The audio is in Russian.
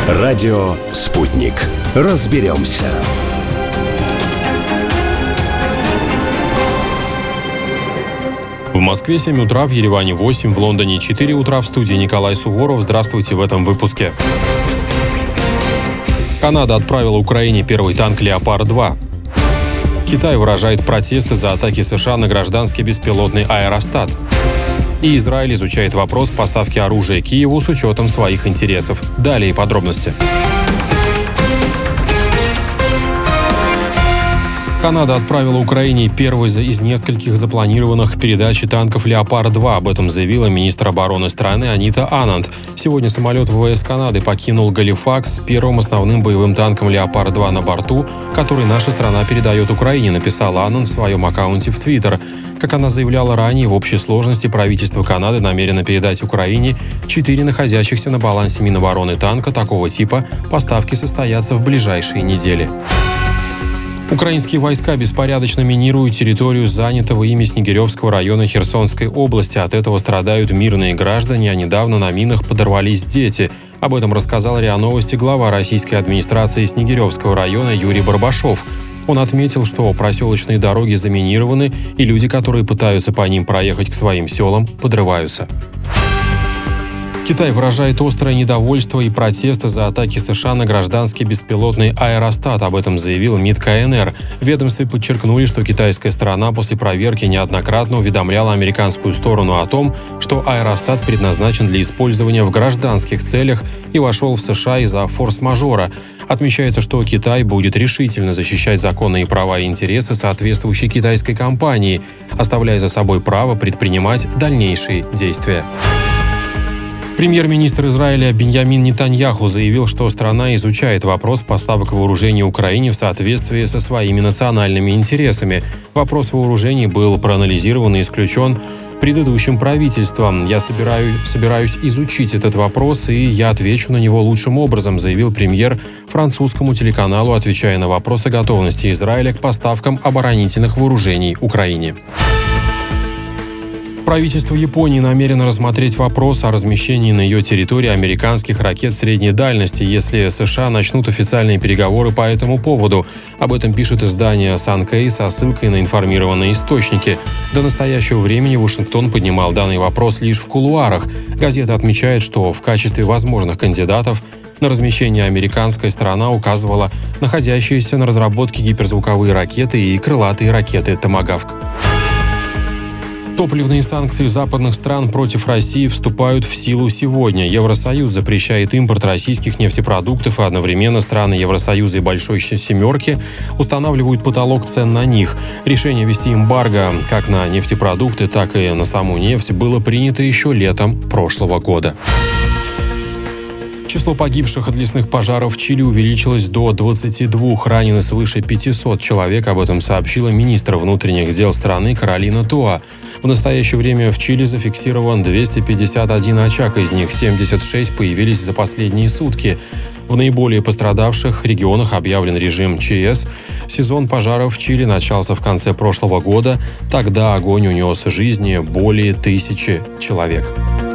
Радио «Спутник». Разберемся. В Москве 7 утра, в Ереване 8, в Лондоне 4 утра. В студии Николай Суворов. Здравствуйте в этом выпуске. Канада отправила Украине первый танк «Леопард-2». Китай выражает протесты за атаки США на гражданский беспилотный аэростат. И Израиль изучает вопрос поставки оружия Киеву с учетом своих интересов. Далее подробности. Канада отправила Украине первый из нескольких запланированных передачи танков «Леопард-2». Об этом заявила министр обороны страны Анита Ананд. Сегодня самолет ВВС Канады покинул Галифакс с первым основным боевым танком «Леопард-2» на борту, который наша страна передает Украине, написала Ананд в своем аккаунте в Твиттер. Как она заявляла ранее, в общей сложности правительство Канады намерено передать Украине 4 находящихся на балансе Минобороны танка такого типа. Поставки состоятся в ближайшие недели. Украинские войска беспорядочно минируют территорию занятого ими Снегиревского района Херсонской области. От этого страдают мирные граждане, а недавно на минах подорвались дети. Об этом рассказал РИА Новости глава российской администрации Снегиревского района Юрий Барбашов. Он отметил, что проселочные дороги заминированы, и люди, которые пытаются по ним проехать к своим селам, подрываются. Китай выражает острое недовольство и протесты за атаки США на гражданский беспилотный аэростат. Об этом заявил МИД КНР. В ведомстве подчеркнули, что китайская сторона после проверки неоднократно уведомляла американскую сторону о том, что аэростат предназначен для использования в гражданских целях и вошел в США из-за форс-мажора. Отмечается, что Китай будет решительно защищать законные права и интересы соответствующей китайской компании, оставляя за собой право предпринимать дальнейшие действия. Премьер-министр Израиля Биньямин Нетаньяху заявил, что страна изучает вопрос поставок вооружений Украине в соответствии со своими национальными интересами. Вопрос вооружений был проанализирован и исключен предыдущим правительством. «Я собираюсь изучить этот вопрос, и я отвечу на него лучшим образом», заявил премьер французскому телеканалу, отвечая на вопрос о готовности Израиля к поставкам оборонительных вооружений Украине. Правительство Японии намерено рассмотреть вопрос о размещении на ее территории американских ракет средней дальности, если США начнут официальные переговоры по этому поводу. Об этом пишет издание Sankei со ссылкой на информированные источники. До настоящего времени Вашингтон поднимал данный вопрос лишь в кулуарах. Газета отмечает, что в качестве возможных кандидатов на размещение американская сторона указывала находящиеся на разработке гиперзвуковые ракеты и крылатые ракеты «Томагавк». Топливные санкции западных стран против России вступают в силу сегодня. Евросоюз запрещает импорт российских нефтепродуктов, и одновременно страны Евросоюза и Большой Семерки устанавливают потолок цен на них. Решение ввести эмбарго как на нефтепродукты, так и на саму нефть было принято еще летом прошлого года. Число погибших от лесных пожаров в Чили увеличилось до 22, ранены свыше 500 человек. Об этом сообщила министр внутренних дел страны Каролина Туа. В настоящее время в Чили зафиксирован 251 очаг, из них 76 появились за последние сутки. В наиболее пострадавших регионах объявлен режим ЧС. Сезон пожаров в Чили начался в конце прошлого года. Тогда огонь унес жизни более 1000 человек.